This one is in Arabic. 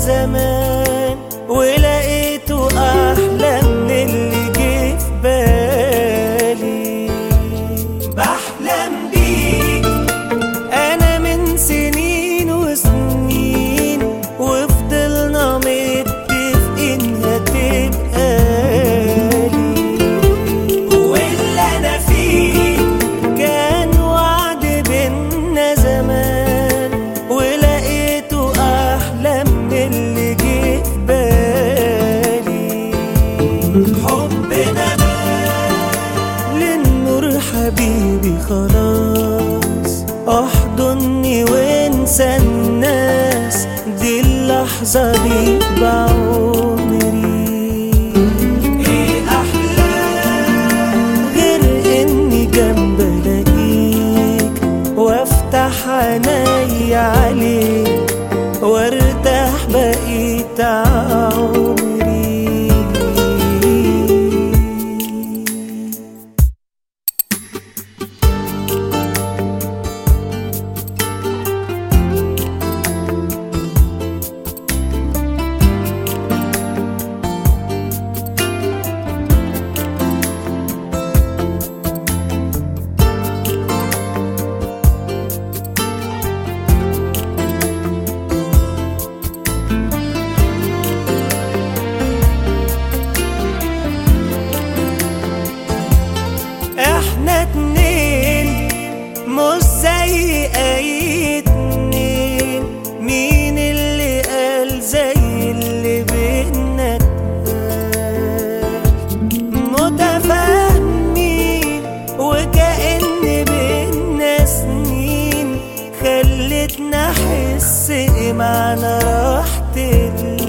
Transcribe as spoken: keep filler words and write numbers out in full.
زمان ولقيته أحلى من اللي جه في بالي. بحلم بيك أنا من سنين وسنين، وفضلنا متفقين هتبقى لي، واللي أنا فيه كان وعد بينا زمان ولقيته أحلى من اللي جه في بالي. حبنا للنور حبيبي خلاص، احضني وانسى الناس، دي اللحظة دي بعمري. ايه احلى غير اني جنب الاقيك وافتح عيني عليك وارتاح بقيت عمري. احنا اتنين مش زي اي اتنين، مين اللي قال زي اللي بينا اتقال؟ متفاهمين وكأن بينا سنين، خلتنا احس ايه معنى راحة